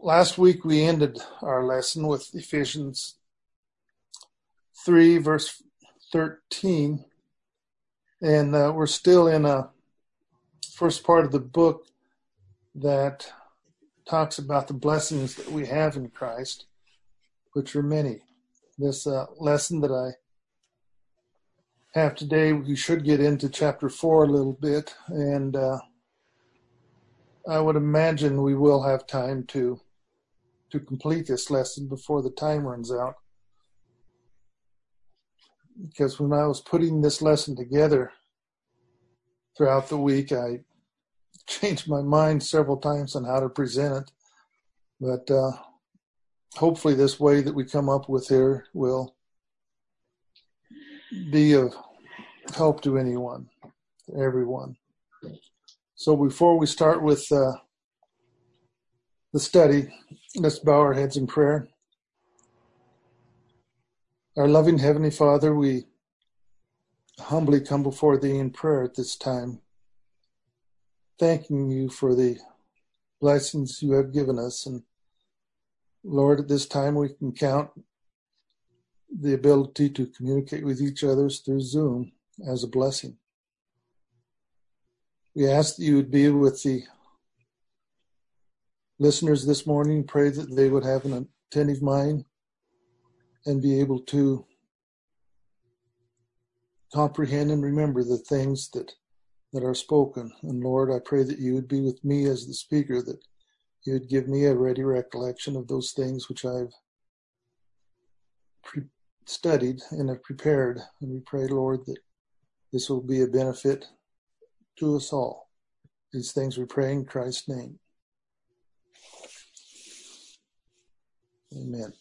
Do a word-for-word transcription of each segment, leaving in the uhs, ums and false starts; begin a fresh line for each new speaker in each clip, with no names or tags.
Last week we ended our lesson with Ephesians three, verse thirteen, and uh, we're still in a first part of the book that talks about the blessings that we have in Christ, which are many. This uh, lesson that I have today, we should get into chapter four a little bit, and uh, I would imagine we will have time to to complete this lesson before the time runs out. Because when I was putting this lesson together throughout the week, I changed my mind several times on how to present it. But uh, hopefully this way that we come up with here will be of help to anyone, to everyone. So before we start with uh, the study, let's bow our heads in prayer. Our loving Heavenly Father, we humbly come before Thee in prayer at this time, thanking You for the blessings You have given us. And Lord, at this time we can count the ability to communicate with each other through Zoom as a blessing. We ask that You would be with the listeners this morning. Pray that they would have an attentive mind and be able to comprehend and remember the things that, that are spoken. And Lord, I pray that You would be with me as the speaker, that You would give me a ready recollection of those things which I've pre- studied and have prepared. And we pray, Lord, that this will be a benefit to us all. These things we pray in Christ's name. Amen.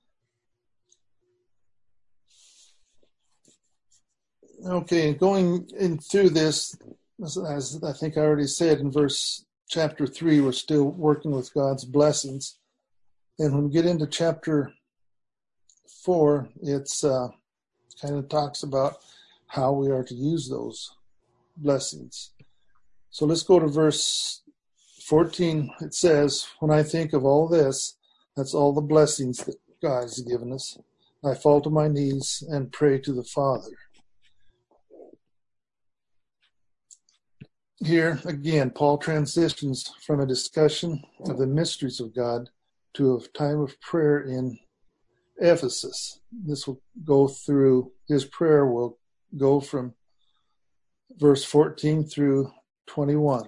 Okay, going in through this, as I think I already said in verse chapter three, we're still working with God's blessings. And when we get into chapter four, it's uh, kind of talks about how we are to use those blessings. So let's go to verse fourteen. It says, "When I think of all this," that's all the blessings that God has given us, "I fall to my knees and pray to the Father." Here, again, Paul transitions from a discussion of the mysteries of God to a time of prayer in Ephesus. This will go through, his prayer will go from verse fourteen through twenty-one.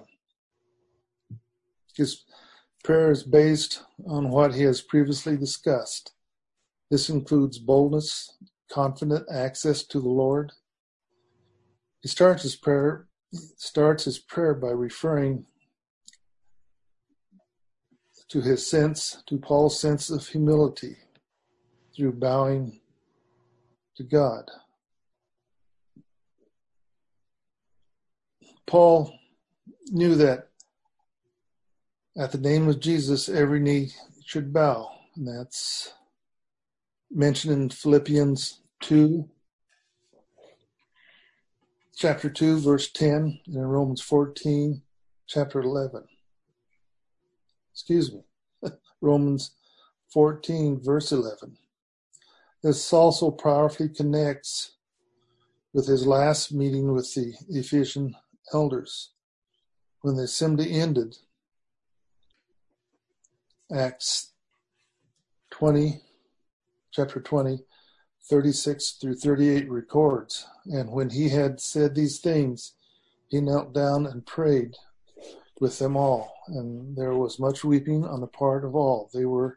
His prayer is based on what he has previously discussed. This includes boldness, confident access to the Lord. He starts his prayer starts his prayer by referring to his sense, to Paul's sense of humility through bowing to God. Paul knew that at the name of Jesus, every knee should bow. And that's mentioned in Philippians two, chapter two, verse ten, and in Romans fourteen, chapter eleven. Excuse me, Romans fourteen, verse eleven. This also powerfully connects with his last meeting with the Ephesian elders when the assembly ended. Acts twenty, chapter twenty, thirty-six through thirty-eight records, "And when he had said these things, he knelt down and prayed with them all. And there was much weeping on the part of all. They were,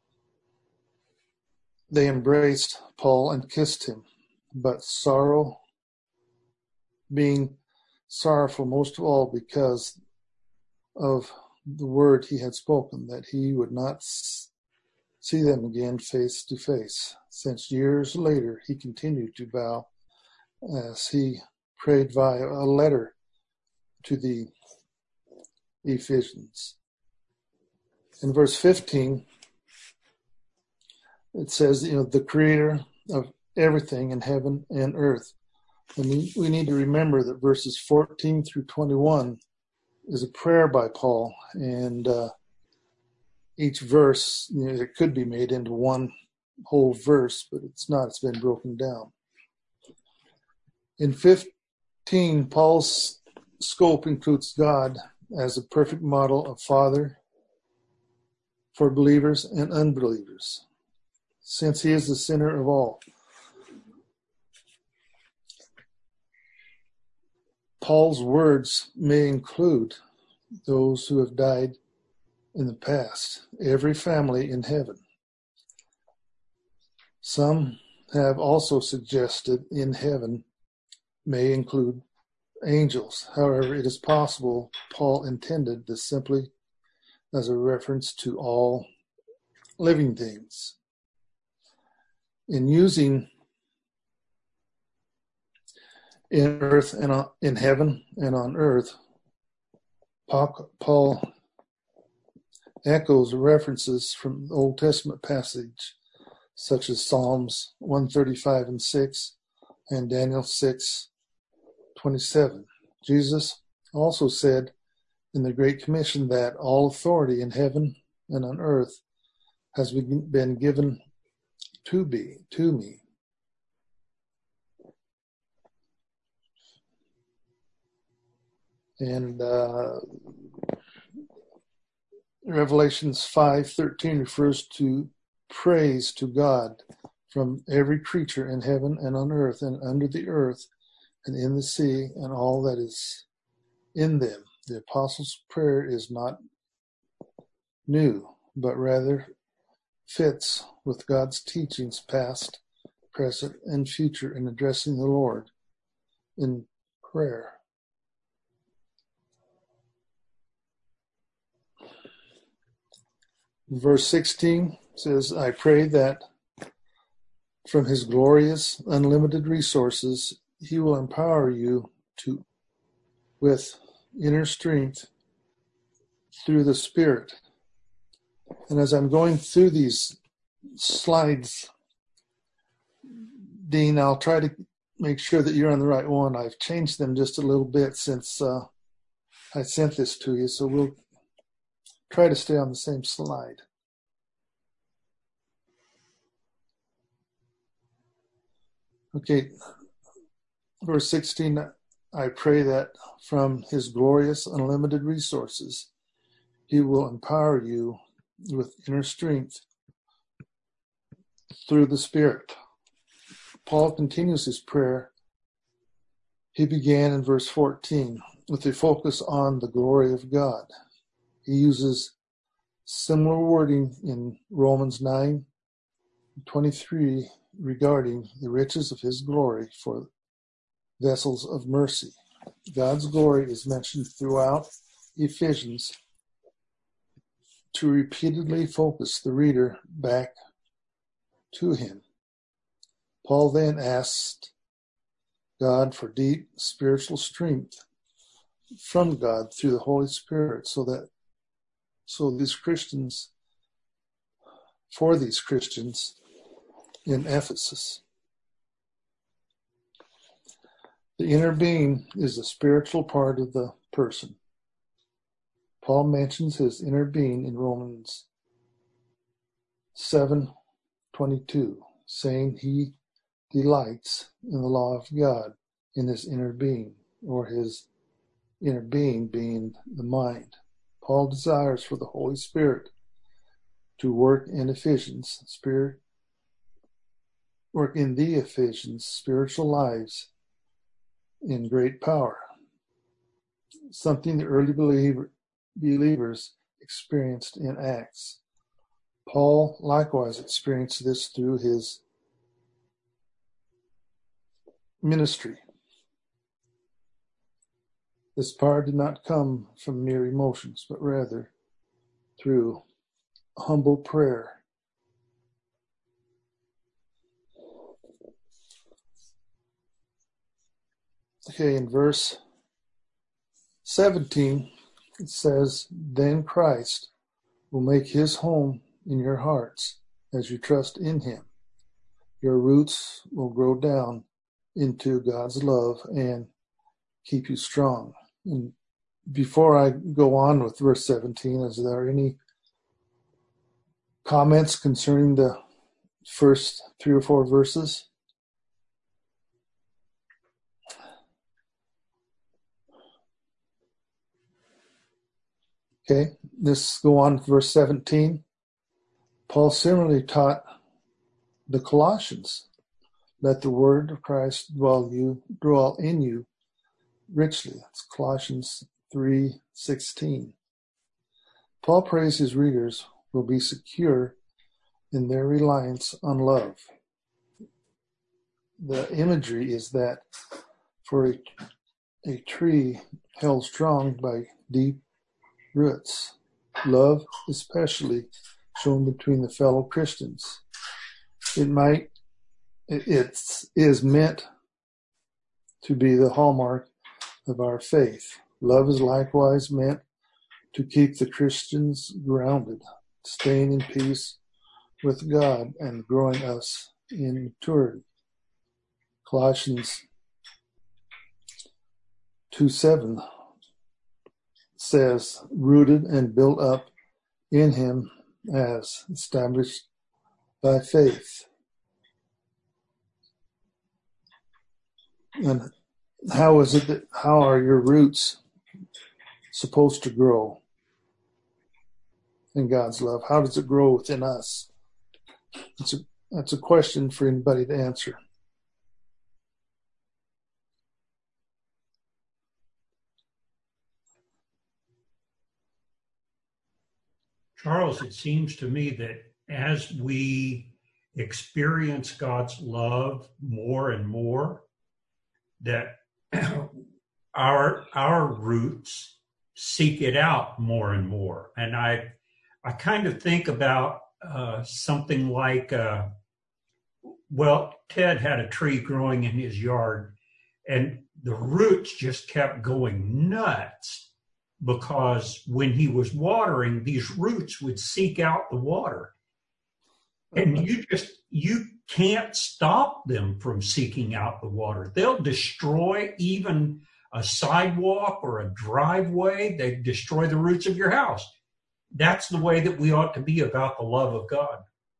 they embraced Paul and kissed him, but sorrow, being sorrowful most of all because of the word he had spoken, that he would not see them again face to face. Since years later he continued to bow as he prayed via a letter to the Ephesians." In verse fifteen, it says, you know, the creator of everything in heaven and earth. And we need to remember that verses fourteen through twenty-one is a prayer by Paul, and uh, each verse, you know, it could be made into one whole verse, but it's not. It's been broken down. In fifteen, Paul's scope includes God as a perfect model of Father for believers and unbelievers, since he is the center of all. Paul's words may include those who have died in the past, every family in heaven. Some have also suggested in heaven may include angels. However, it is possible Paul intended this simply as a reference to all living things. In using in earth and on, in heaven and on earth, Paul echoes references from the Old Testament passage such as Psalms one thirty-five and six and Daniel six twenty-seven. Jesus also said in the Great Commission that all authority in heaven and on earth has been given to be to me. And uh, Revelations five thirteen refers to praise to God from every creature in heaven and on earth and under the earth and in the sea and all that is in them. The Apostles' Prayer is not new, but rather fits with God's teachings past, present, and future in addressing the Lord in prayer. Verse sixteen says, I pray that from his glorious, unlimited resources, he will empower you to with inner strength through the Spirit. And as I'm going through these slides, Dean, I'll try to make sure that you're on the right one. I've changed them just a little bit since uh, I sent this to you, so we'll try to stay on the same slide. Okay, verse sixteen, I pray that from his glorious, unlimited resources, he will empower you with inner strength through the Spirit. Paul continues his prayer. He began in verse fourteen with a focus on the glory of God. He uses similar wording in Romans nine twenty-three regarding the riches of his glory for vessels of mercy. God's glory is mentioned throughout Ephesians to repeatedly focus the reader back to him. Paul then asked God for deep spiritual strength from God through the Holy Spirit so that so these Christians, for these Christians in Ephesus. The inner being is the spiritual part of the person. Paul mentions his inner being in Romans seven twenty-two, saying he delights in the law of God in his inner being, or his inner being being the mind. Paul desires for the Holy Spirit to work in Ephesians, spirit, work in the Ephesians' spiritual lives in great power, something the early believer, believers experienced in Acts. Paul likewise experienced this through his ministry. This power did not come from mere emotions, but rather through humble prayer. Okay, in verse seventeen, it says, Then Christ will make his home in your hearts as you trust in him. Your roots will grow down into God's love and keep you strong. And before I go on with verse seventeen, is there any comments concerning the first three or four verses? Okay, let's go on to verse seventeen. Paul similarly taught the Colossians, let the word of Christ dwell you dwell in you richly. That's Colossians three sixteen. Paul prays his readers will be secure in their reliance on love. The imagery is that for a, a tree held strong by deep roots, love especially shown between the fellow Christians. It might, it it's, is meant to be the hallmark of our faith. Love is likewise meant to keep the Christians grounded, staying in peace with God and growing us in maturity. Colossians two seven says, rooted and built up in him as established by faith. And how is it that, how are your roots supposed to grow in God's love? How does it grow within us? It's a, that's a question for anybody to answer.
Charles, it seems to me that as we experience God's love more and more, that our our roots seek it out more and more. And I I kind of think about uh, something like, uh, well, Ted had a tree growing in his yard, and the roots just kept going nuts, because when he was watering, these roots would seek out the water. And you just, you can't stop them from seeking out the water. They'll destroy even a sidewalk or a driveway. They destroy the roots of your house. That's the way that we ought to be about the love of God.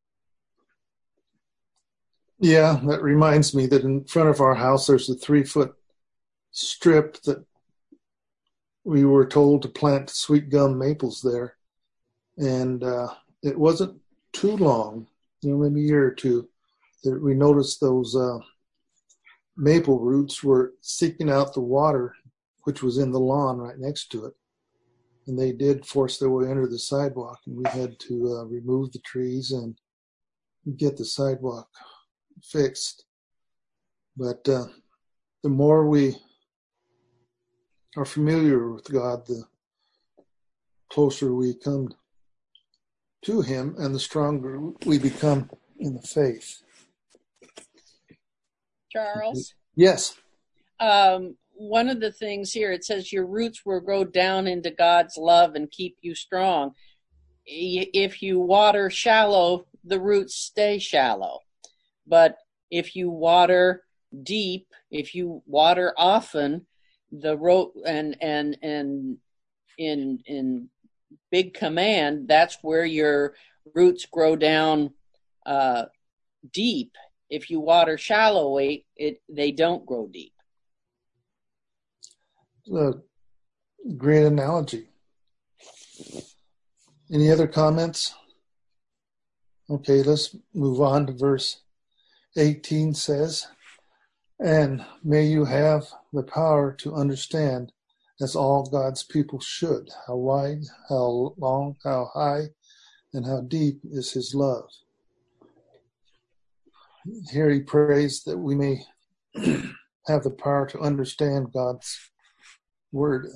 Yeah, that reminds me that in front of our house, there's a three-foot strip that we were told to plant sweet gum maples there. And uh, it wasn't too long, you know, maybe a year or two, that we noticed those uh, maple roots were seeking out the water, which was in the lawn right next to it. And they did force their way under the sidewalk, and we had to uh, remove the trees and get the sidewalk fixed. But uh, the more we are familiar with God, the closer we come to him and the stronger we become in the faith.
Charles?
Yes.
Um, one of the things here, it says your roots will go down into God's love and keep you strong. If you water shallow, the roots stay shallow. But if you water deep, if you water often, the root and and and in in big command, that's where your roots grow down uh, deep. If you water shallowly, it they don't grow deep.
A great analogy. Any other comments? Okay, let's move on to verse eighteen says, and may you have the power to understand, as all God's people should, how wide, how long, how high, and how deep is his love. Here he prays that we may have the power to understand God's word.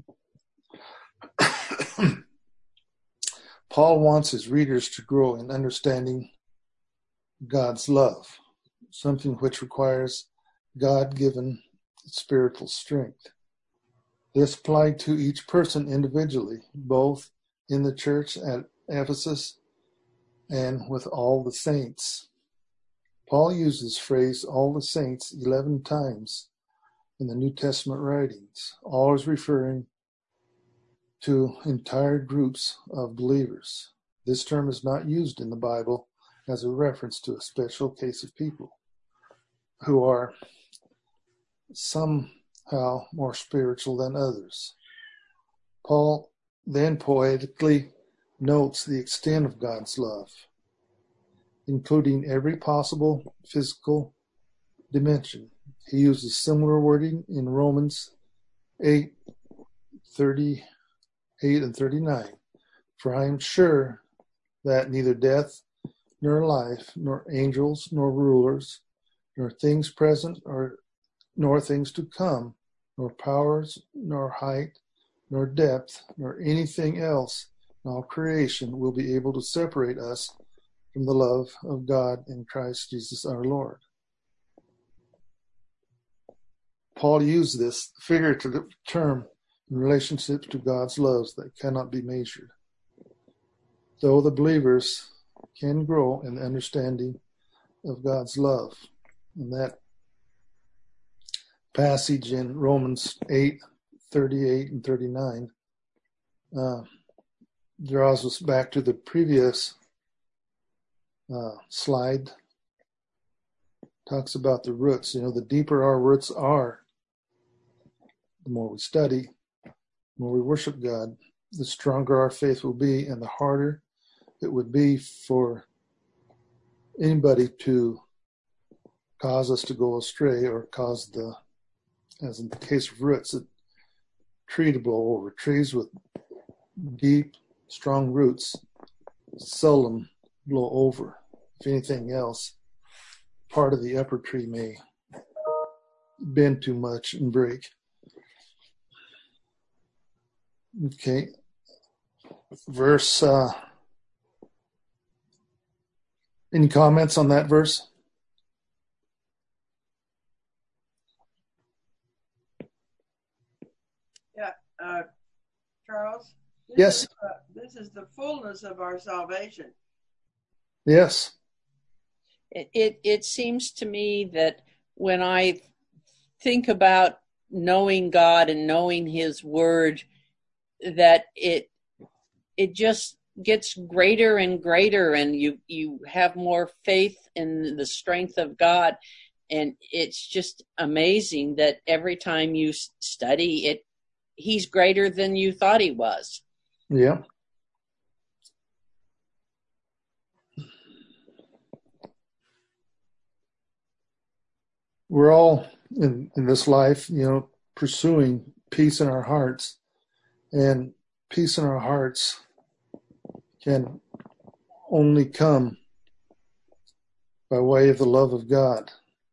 Paul wants his readers to grow in understanding God's love, something which requires God-given spiritual strength. This applied to each person individually, both in the church at Ephesus and with all the saints. Paul uses the phrase all the saints eleven times in the New Testament writings, always referring to entire groups of believers. This term is not used in the Bible as a reference to a special case of people who are somehow more spiritual than others. Paul then poetically notes the extent of God's love, including every possible physical dimension. He uses similar wording in Romans eight, thirty-eight and thirty-nine. For I am sure that neither death nor life, nor angels, nor rulers, nor things present, or nor things to come, nor powers, nor height, nor depth, nor anything else in all creation will be able to separate us from the love of God in Christ Jesus our Lord. Paul used this figurative term in relationship to God's loves that cannot be measured. Though the believers can grow in the understanding of God's love. And that passage in Romans eight, thirty-eight and thirty-nine uh, draws us back to the previous uh, slide. Talks about the roots. You know, the deeper our roots are, the more we study, the more we worship God, the stronger our faith will be, and the harder it would be for anybody to cause us to go astray or cause the, as in the case of roots, a tree to blow over. Trees with deep, strong roots seldom blow over. If anything else, part of the upper tree may bend too much and break. Okay. Verse, uh, any comments on that verse?
Yeah, uh, Charles? This
Yes.
Is, uh, this is the fullness of our salvation.
Yes.
It, it it seems to me that when I think about knowing God and knowing His Word, that it it just gets greater and greater, and you you have more faith in the strength of God, and it's just amazing that every time you study it, He's greater than you thought He was.
Yeah. We're all in, in this life, you know, pursuing peace in our hearts, and peace in our hearts can only come by way of the love of God.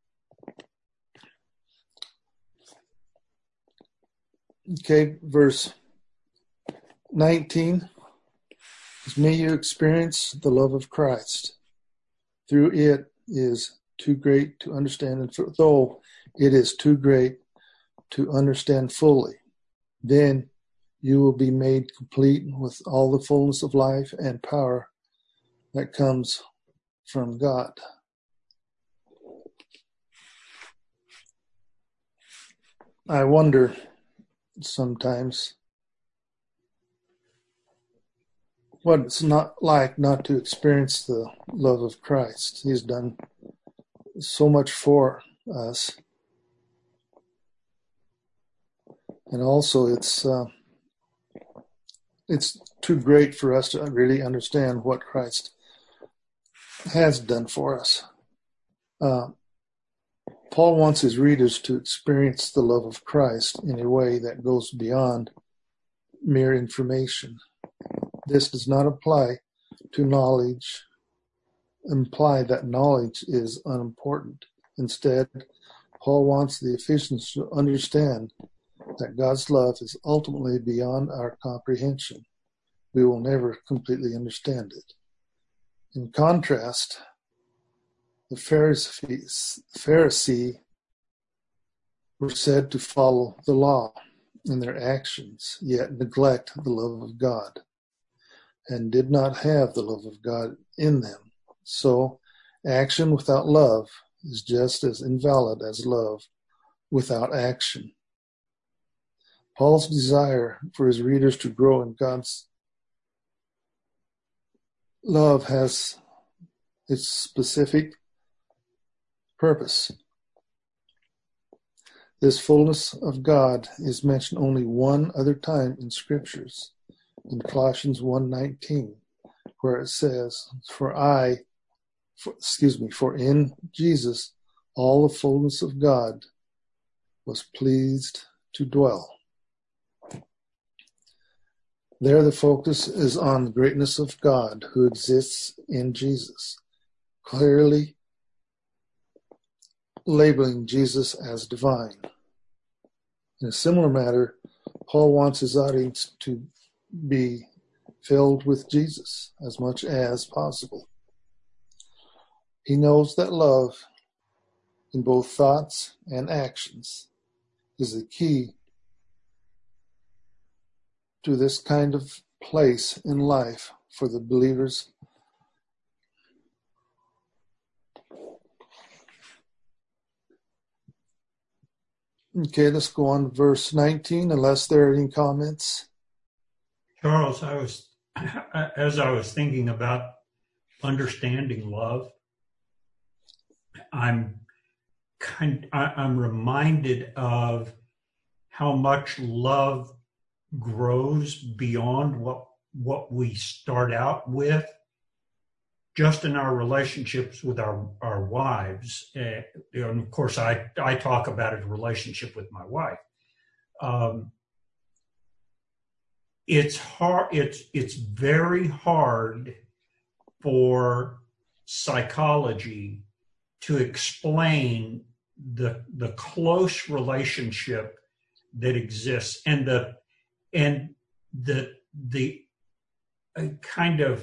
Okay, verse nineteen. As may you experience the love of Christ. Through it is too great to understand, and though it is too great to understand fully, then you will be made complete with all the fullness of life and power that comes from God. I wonder sometimes what it's not like not to experience the love of Christ. He's done so much for us. And also it's uh, it's too great for us to really understand what Christ has done for us. Uh, Paul wants his readers to experience the love of Christ in a way that goes beyond mere information. This does not apply to knowledge, imply that knowledge is unimportant. Instead, Paul wants the Ephesians to understand that God's love is ultimately beyond our comprehension. We will never completely understand it. In contrast, the Pharisees, Pharisee were said to follow the law in their actions, yet neglect the love of God, and did not have the love of God in them. So, action without love is just as invalid as love without action. Paul's desire for his readers to grow in God's love has its specific purpose. This fullness of God is mentioned only one other time in Scriptures, in Colossians one nineteen, where it says, "For I, for, excuse me, for in Jesus all the fullness of God was pleased to dwell." There the focus is on the greatness of God who exists in Jesus, clearly labeling Jesus as divine. In a similar matter, Paul wants his audience to be filled with Jesus as much as possible. He knows that love, in both thoughts and actions, is the key to this kind of place in life for the believers. Okay, let's go on to verse nineteen, unless there are any comments.
Charles, I was, as I was thinking about understanding love, I'm kind, I'm reminded of how much love grows beyond what what we start out with, just in our relationships with our our wives. Uh, and of course, I I talk about a relationship with my wife. Um, it's hard. It's it's very hard for psychology to explain the the close relationship that exists and the and the the uh, kind of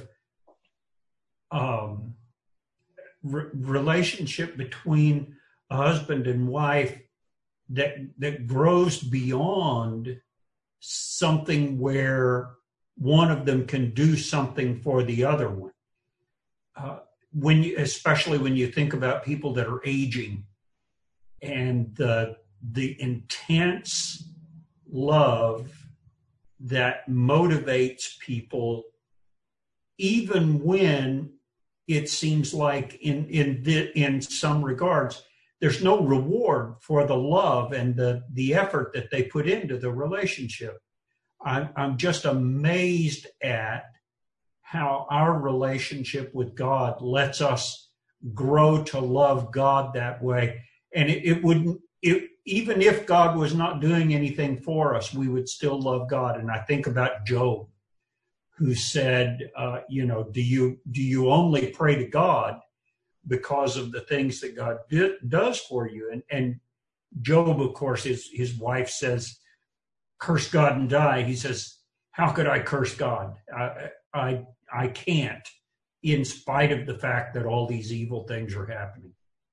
um, re- relationship between a husband and wife that that grows beyond something where one of them can do something for the other one. Uh, when you, especially when you think about people that are aging and the the intense love that motivates people, even when it seems like in in the, in some regards there's no reward for the love and the the effort that they put into the relationship. I'm I'm just amazed at how our relationship with God lets us grow to love God that way. And it, it wouldn't, it, even if God was not doing anything for us, we would still love God. And I think about Job, who said, uh, you know, do you do you only pray to God because of the things that God di- does for you? And, and Job, of course, his, his wife says, curse God and die. He says, how could I curse God? I, I, I can't, in spite of the fact that all these evil things are happening.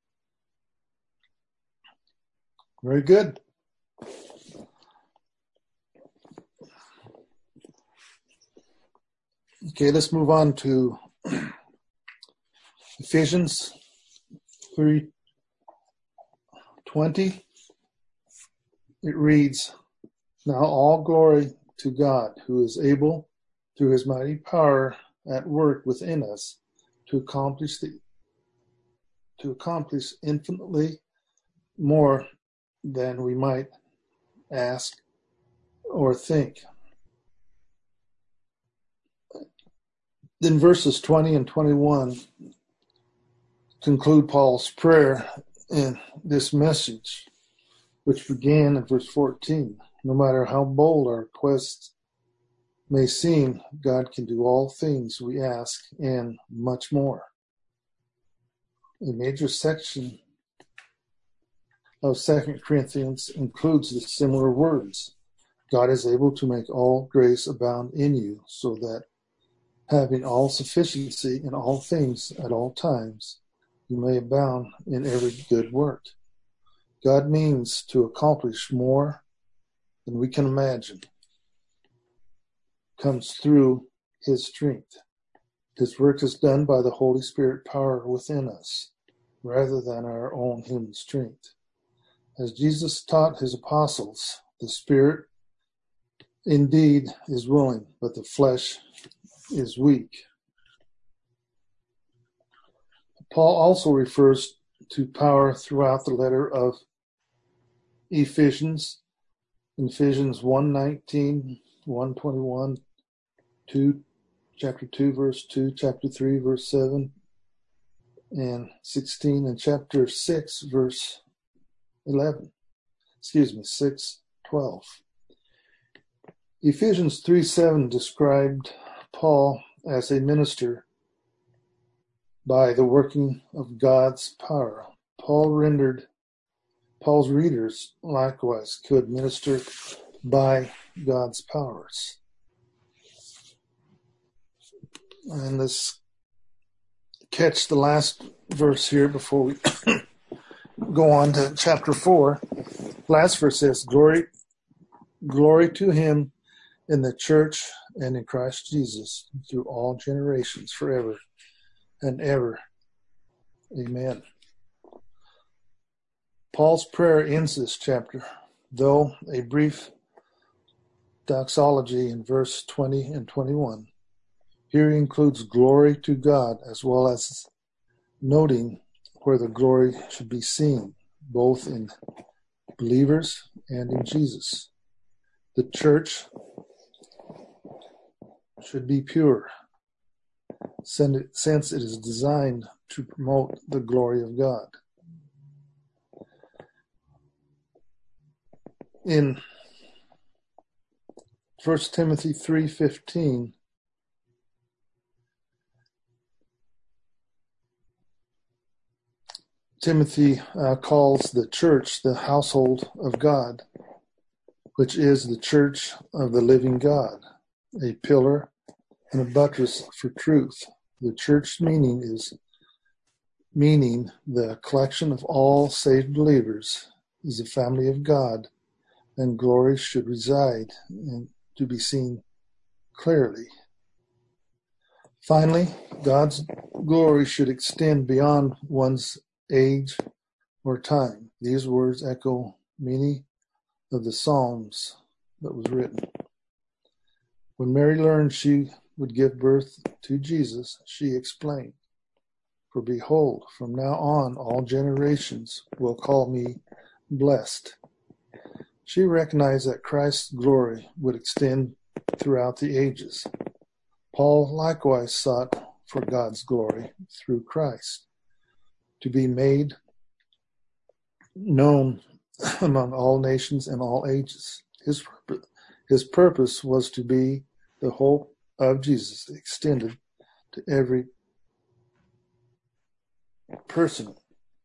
Very good. Okay, let's move on to Ephesians three twenty. It reads, "Now all glory to God, who is able, through his mighty power at work within us, to accomplish the to accomplish infinitely more than we might ask or think." Then verses twenty and twenty-one conclude Paul's prayer in this message, which began in verse fourteen. No matter how bold our quest may seem, God can do all things we ask and much more. A major section of Second Corinthians includes the similar words. God is able to make all grace abound in you, so that having all sufficiency in all things at all times, you may abound in every good work. God means to accomplish more than we can imagine. Comes through his strength. His work is done by the Holy Spirit power within us, rather than our own human strength. As Jesus taught his apostles, the Spirit indeed is willing, but the flesh is weak. Paul also refers to power throughout the letter of Ephesians, in Ephesians one nineteen, one twenty-one, two, chapter two, verse two, chapter three, verse seven, and sixteen, and chapter six, verse eleven. Excuse me, six, twelve. Ephesians three seven described Paul as a minister by the working of God's power. Paul rendered Paul's readers likewise could minister by God's powers. And let's catch the last verse here before we go on to chapter four. Last verse says, Glory, glory to him in the church and in Christ Jesus through all generations, forever and ever. Amen. Paul's prayer ends this chapter, though a brief doxology in verse twenty and twenty-one. Here he includes glory to God as well as noting where the glory should be seen, both in believers and in Jesus. The church should be pure, since it is designed to promote the glory of God. In First Timothy three fifteen, Timothy uh, calls the church the household of God, which is the church of the living God, a pillar and a buttress for truth. The church meaning is meaning the collection of all saved believers is the family of God, and glory should reside and to be seen clearly. Finally, God's glory should extend beyond one's age or time. These words echo many of the Psalms that was written. When Mary learned she would give birth to Jesus, she explained, For behold, from now on all generations will call me blessed. She recognized that Christ's glory would extend throughout the ages. Paul likewise sought for God's glory through Christ to be made known among all nations and all ages. His, his purpose was to be the hope of Jesus extended to every person.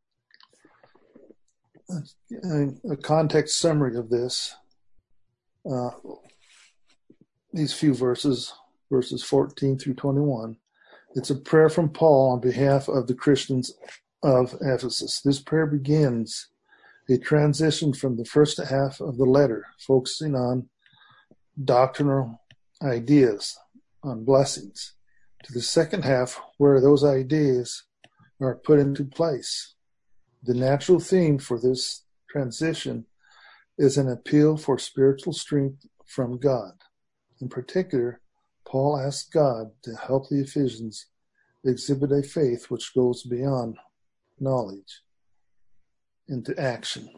A context summary of this, uh, these few verses, verses fourteen through twenty-one, it's a prayer from Paul on behalf of the Christians of Ephesus. This prayer begins a transition from the first half of the letter, focusing on doctrinal ideas, on blessings, to the second half where those ideas are put into place. The natural theme for this transition is an appeal for spiritual strength from God. In particular, Paul asks God to help the Ephesians exhibit a faith which goes beyond knowledge into action.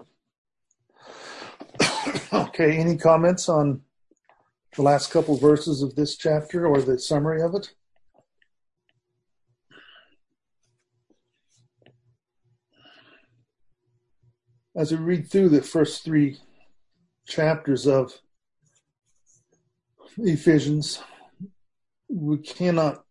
Okay, any comments on the last couple verses of this chapter or the summary of it? As we read through the first three chapters of Ephesians, we cannot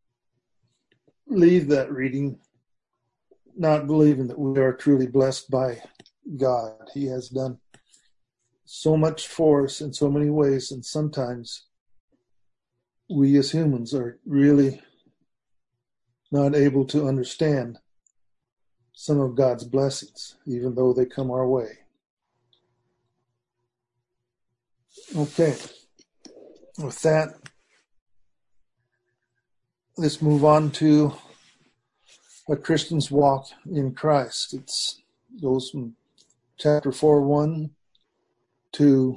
leave that reading not believing that we are truly blessed by God. He has done so much for us in so many ways, and sometimes we as humans are really not able to understand some of God's blessings, even though they come our way. Okay, with that, let's move on to a Christian's walk in Christ. It goes from chapter four one to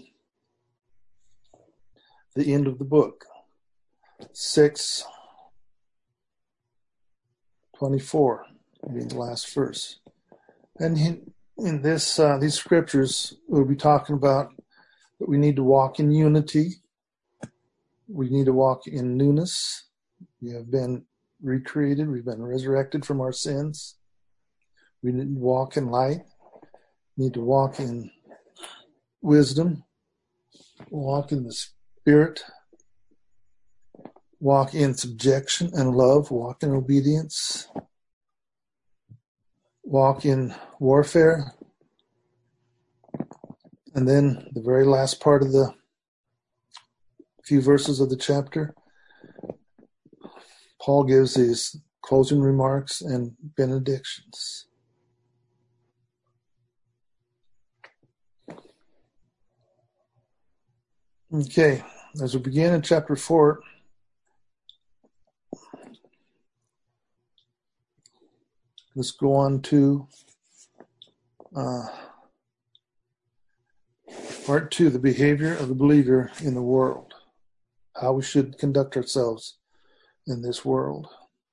the end of the book, six twenty-four. being the last verse. And in, in this, uh, these scriptures, we'll be talking about that we need to walk in unity. We need to walk in newness. We have been recreated. We've been resurrected from our sins. We need to walk in light. We need to walk in wisdom. Walk in the Spirit. Walk in subjection and love. Walk in obedience. Walk in warfare. And then the very last part of the few verses of the chapter, Paul gives his closing remarks and benedictions. Okay, as we begin in chapter four, let's go on to uh, part two, the behavior of the believer in the world, how we should conduct ourselves in this world.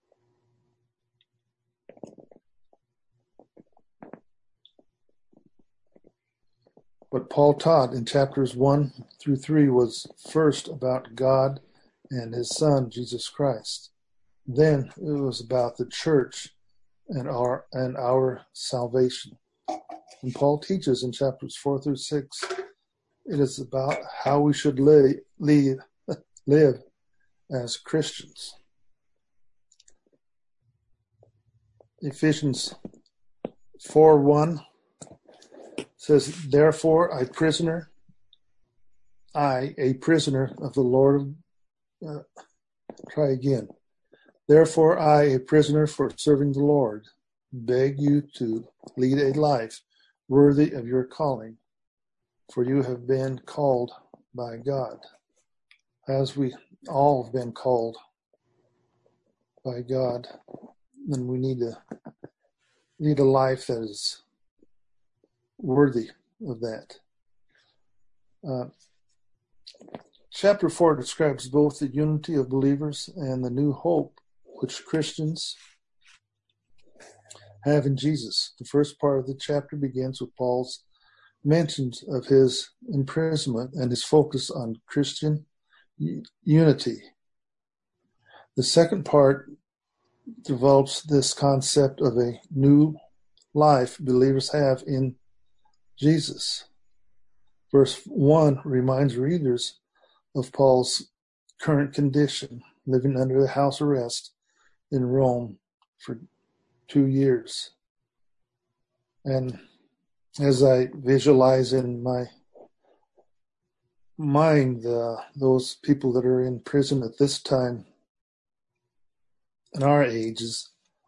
What Paul taught in chapters one through three was first about God and his Son, Jesus Christ. Then it was about the church and our and our salvation. And Paul teaches in chapters four through six, it is about how we should live, live, live as Christians. Ephesians four one says, therefore, I prisoner, I, a prisoner of the Lord, uh, try again. Therefore, I, a prisoner for serving the Lord, beg you to lead a life worthy of your calling, for you have been called by God. As we all have been called by God, then we need to lead a life that is worthy of that. Uh, chapter four describes both the unity of believers and the new hope which Christians have in Jesus. The first part of the chapter begins with Paul's mentions of his imprisonment and his focus on Christian unity. The second part develops this concept of a new life believers have in Jesus. Verse one reminds readers of Paul's current condition, living under the house arrest in Rome for two years. And as I visualize in my mind uh, those people that are in prison at this time in our ages,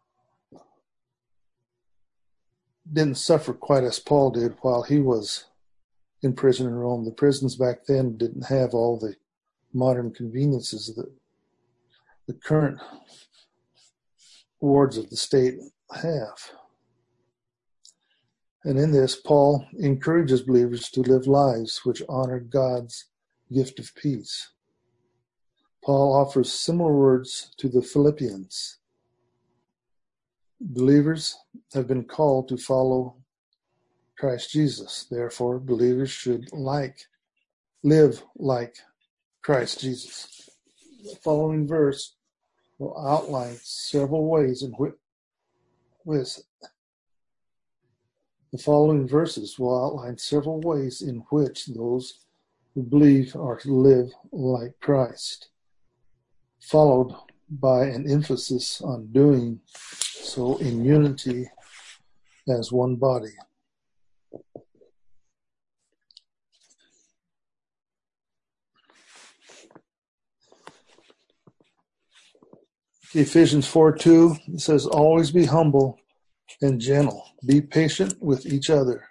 didn't suffer quite as Paul did while he was in prison in Rome. The prisons back then didn't have all the modern conveniences that the current wards of the state have. And in this, Paul encourages believers to live lives which honor God's gift of peace. Paul offers similar words to the Philippians. Believers have been called to follow Christ Jesus. Therefore, believers should like, live like Christ Jesus. The following verse will outline several ways in which, with, the following verses will outline several ways in which those who believe are to live like Christ, followed by an emphasis on doing so in unity as one body. Ephesians four two says, always be humble and gentle. Be patient with each other,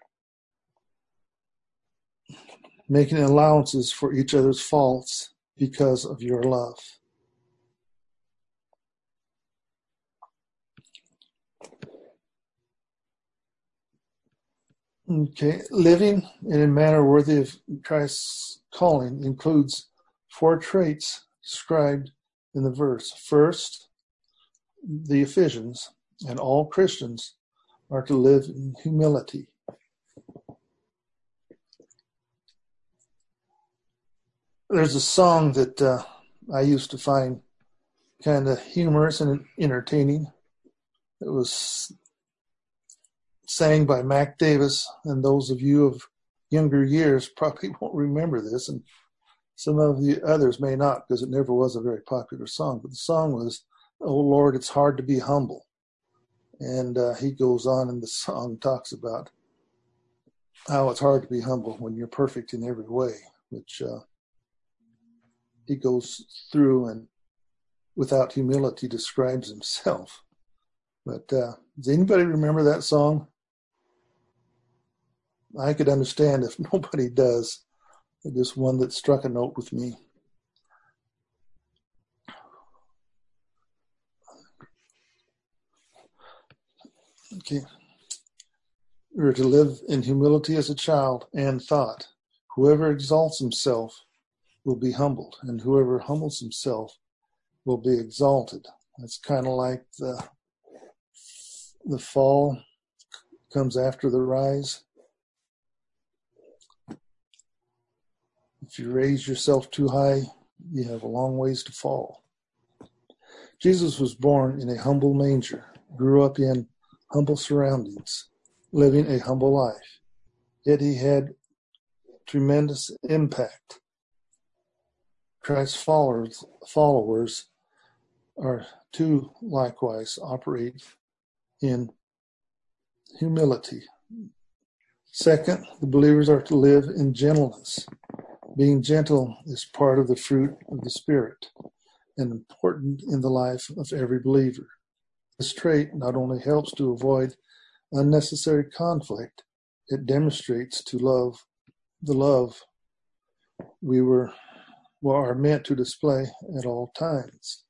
making allowances for each other's faults because of your love. Okay, living in a manner worthy of Christ's calling includes four traits described in the verse. First, the Ephesians and all Christians are to live in humility. There's a song that uh, I used to find kind of humorous and entertaining. It was sang by Mac Davis, and those of you of younger years probably won't remember this, and some of the others may not, because it never was a very popular song. But the song was, "Oh Lord, it's hard to be humble." And uh, he goes on in the song, talks about how it's hard to be humble when you're perfect in every way, which uh, he goes through and without humility describes himself. But uh, does anybody remember that song? I could understand if nobody does. Just one that struck a note with me. Okay. We're to live in humility as a child and thought. Whoever exalts himself will be humbled, and whoever humbles himself will be exalted. That's kind of like the, the fall comes after the rise. If you raise yourself too high, you have a long ways to fall. Jesus was born in a humble manger, grew up in humble surroundings, living a humble life. Yet he had tremendous impact. Christ's followers, followers are to likewise operate in humility. Second, the believers are to live in gentleness. Being gentle is part of the fruit of the Spirit and important in the life of every believer. This trait not only helps to avoid unnecessary conflict, it demonstrates to love the love we were well, are meant to display at all times.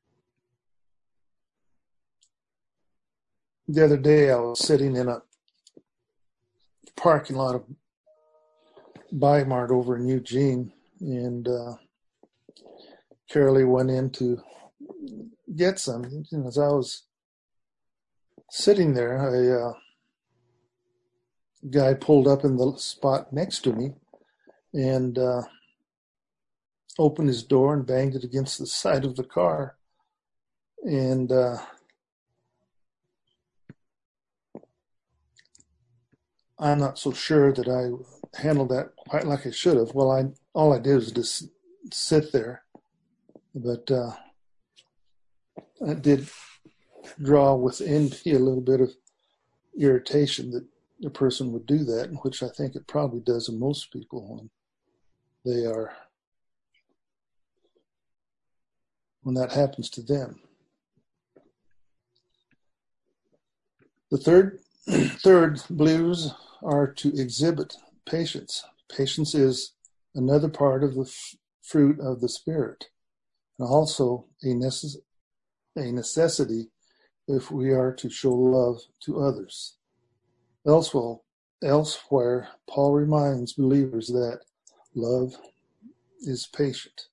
The other day I was sitting in a parking lot of Bi-Mart over in Eugene, and uh, Carolee went in to get some. And as I was sitting there, a uh, guy pulled up in the spot next to me and uh, opened his door and banged it against the side of the car. And uh, I'm not so sure that I handled that quite like I should have. Well, I all I did was just sit there, but uh, it did draw within me a little bit of irritation that a person would do that, which I think it probably does in most people when they are when that happens to them. The third, third, believers are to exhibit patience. Patience is another part of the f- fruit of the Spirit, and also a, necess- a necessity if we are to show love to others. Elsewhere, elsewhere, Paul reminds believers that love is patient.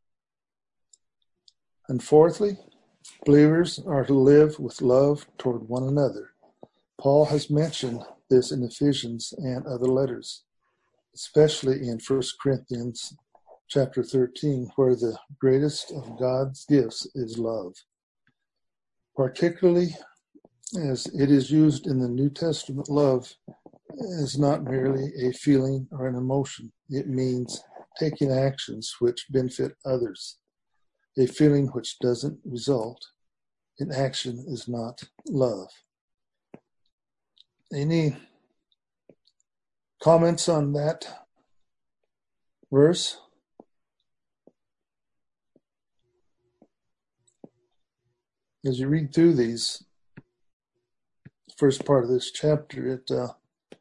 And fourthly, believers are to live with love toward one another. Paul has mentioned this in Ephesians and other letters, especially in First Corinthians chapter thirteen, where the greatest of God's gifts is love. Particularly as it is used in the New Testament, love is not merely a feeling or an emotion. It means taking actions which benefit others. A feeling which doesn't result in action is not love. Any comments on that verse? As you read through these, first part of this chapter, it uh,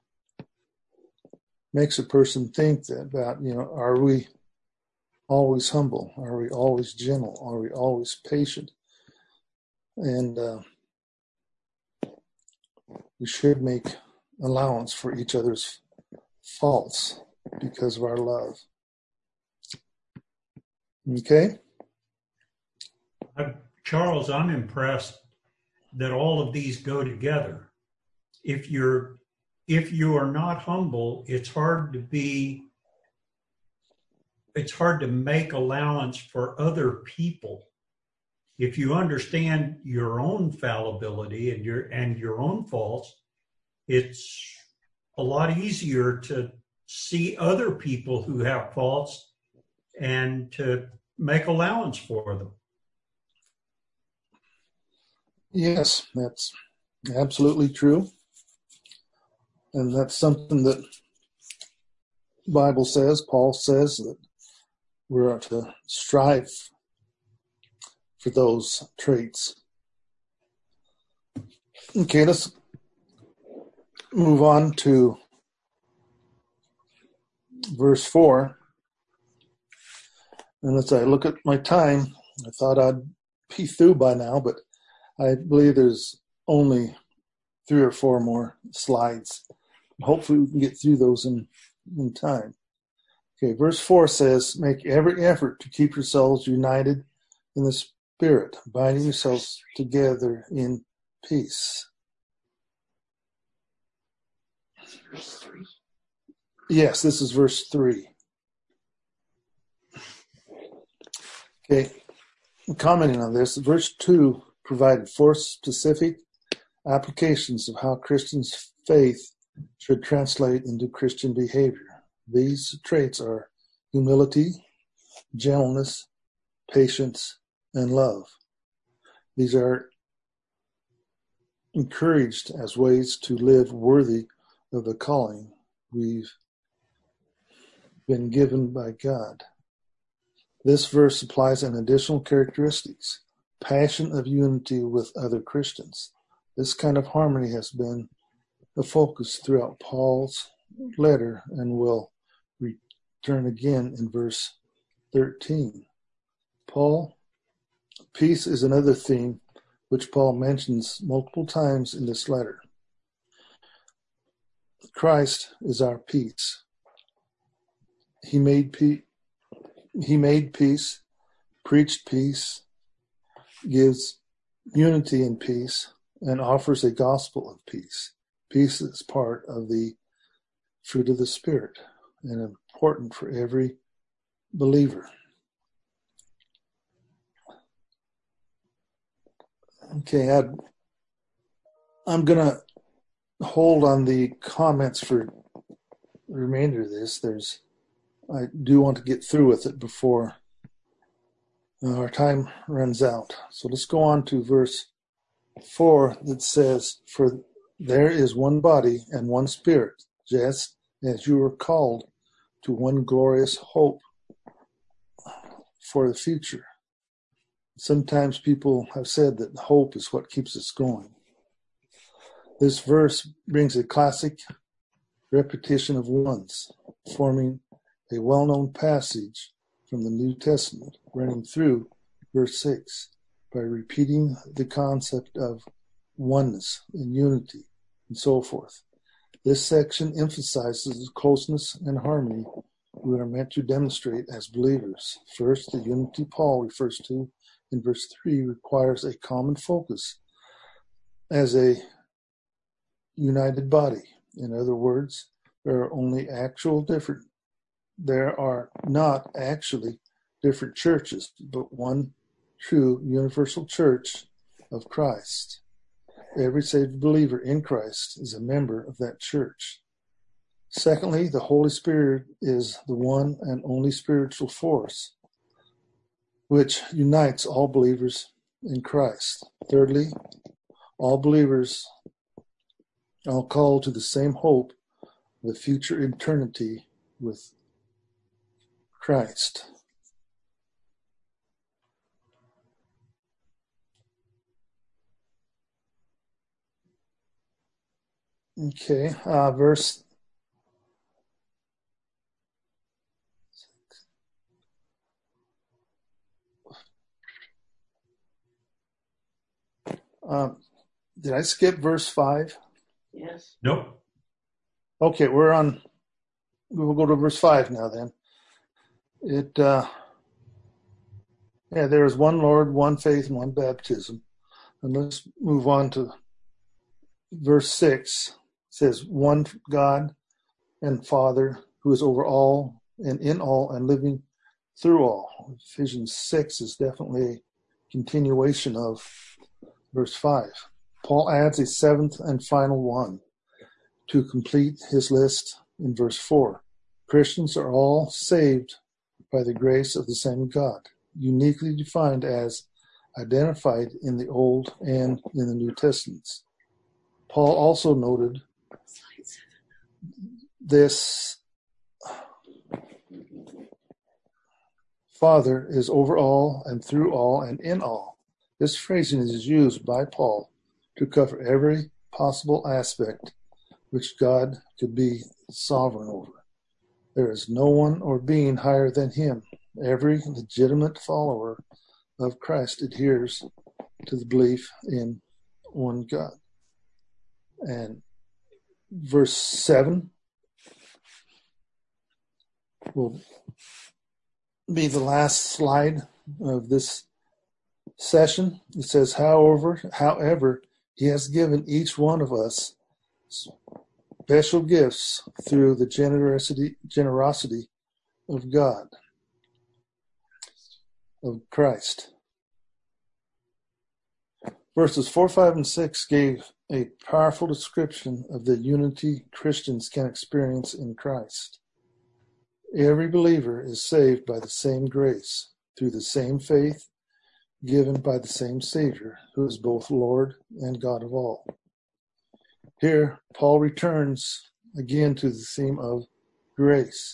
makes a person think that about, you know, are we always humble? Are we always gentle? Are we always patient? And uh, we should make allowance for each other's faults because of our love. Okay?
I, Charles, I'm impressed that all of these go together. If you're if you are not humble, it's hard to be it's hard to make allowance for other people. If you understand your own fallibility and your and your own faults, it's a lot easier to see other people who have faults and to make allowance for them.
Yes, that's absolutely true. And that's something that the Bible says, Paul says, that we're to strive for those traits. Okay, let's move on to verse four. And as I look at my time, I thought I'd be through by now, but I believe there's only three or four more slides. Hopefully we can get through those in, in time. Okay, verse four says, make every effort to keep yourselves united in the Spirit, binding yourselves together in peace.
Verse three.
Yes, this is verse three. Okay, commenting on this, verse two provided four specific applications of how Christians' faith should translate into Christian behavior. These traits are humility, gentleness, patience, and love. These are encouraged as ways to live worthy of the calling we've been given by God. This verse applies an additional characteristics, passion of unity with other Christians. This kind of harmony has been the focus throughout Paul's letter and will return again in verse thirteen. Paul, peace is another theme which Paul mentions multiple times in this letter. Christ is our peace. He made peace. He made peace, preached peace, gives unity in peace, and offers a gospel of peace. Peace is part of the fruit of the Spirit and important for every believer. Okay, I'd, I'm going to hold on the comments for the remainder of this. There's I do want to get through with it before uh, our time runs out. So let's go on to verse four that says, for there is one body and one Spirit, just as you were called to one glorious hope for the future. Sometimes people have said that hope is what keeps us going. This verse brings a classic repetition of ones, forming a well-known passage from the New Testament, running through verse six, by repeating the concept of oneness and unity and so forth. This section emphasizes the closeness and harmony we are meant to demonstrate as believers. First, the unity Paul refers to in verse three requires a common focus as a united body. In other words, there are only actual different There are not actually different churches, but one true universal church of Christ. Every saved believer in Christ is a member of that church. Secondly, the Holy Spirit is the one and only spiritual force which unites all believers in Christ. Thirdly, all believers are called to the same hope of a future eternity with Christ. Okay, uh, verse um, did I skip verse five?
Yes.
Nope.
Okay, we're on. We'll go to verse five now. Then it. Uh, yeah, there is one Lord, one faith, and one baptism. And let's move on to verse six. It says, one God and Father who is over all and in all and living through all. Ephesians six is definitely a continuation of verse five. Paul adds a seventh and final one to complete his list in verse four. Christians are all saved by the grace of the same God, uniquely defined as identified in the Old and in the New Testaments. Paul also noted this Father is over all and through all and in all. This phrasing is used by Paul to cover every possible aspect which God could be sovereign over. There is no one or being higher than him. Every legitimate follower of Christ adheres to the belief in one God. And verse seven will be the last slide of this session. It says, however, however, he has given each one of us special gifts through the generosity generosity of God, of Christ. Verses four, five, and six gave a powerful description of the unity Christians can experience in Christ. Every believer is saved by the same grace, through the same faith, given by the same Savior, who is both Lord and God of all. Here, Paul returns again to the theme of grace,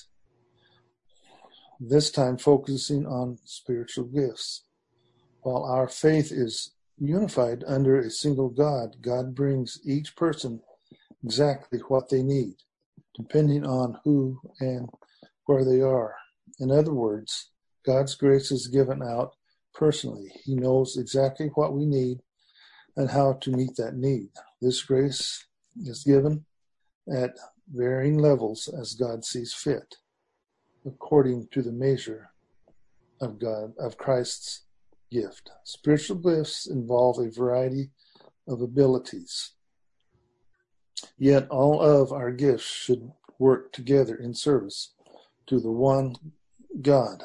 this time focusing on spiritual gifts. While our faith is unified under a single God, God brings each person exactly what they need, depending on who and where they are. In other words, God's grace is given out personally. He knows exactly what we need and how to meet that need. This grace is given at varying levels as God sees fit, according to the measure of God, of Christ's gift. Spiritual gifts involve a variety of abilities. Yet all of our gifts should work together in service to the one God.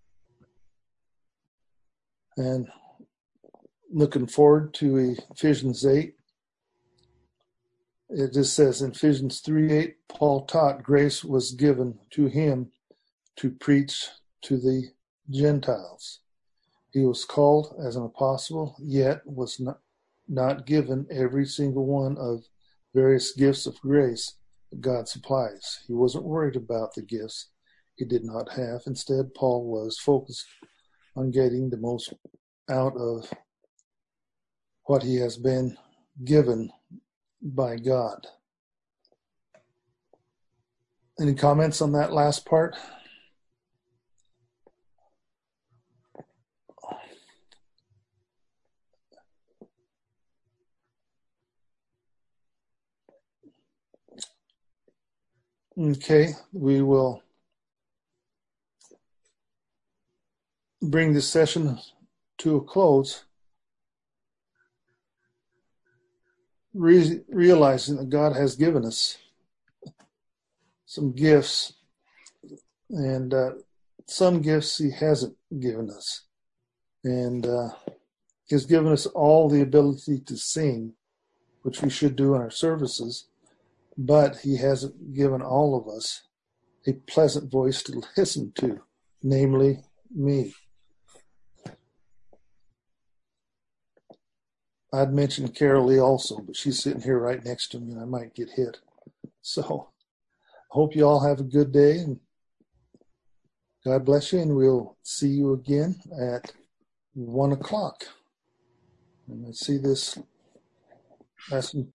And looking forward to Ephesians eight, it just says in Ephesians three eight, Paul taught grace was given to him to preach to the Gentiles. He was called as an apostle, yet was not, not given every single one of various gifts of grace that God supplies. He wasn't worried about the gifts he did not have. Instead, Paul was focused on getting the most out of what he has been given by God. Any comments on that last part? Okay, we will bring this session to a close, Re- realizing that God has given us some gifts, and uh, some gifts he hasn't given us. And uh, he's given us all the ability to sing, which we should do in our services, but he hasn't given all of us a pleasant voice to listen to, namely me. I'd mentioned Carol Lee also, but she's sitting here right next to me and I might get hit. So I hope you all have a good day and God bless you, and we'll see you again at one o'clock. And I see this lesson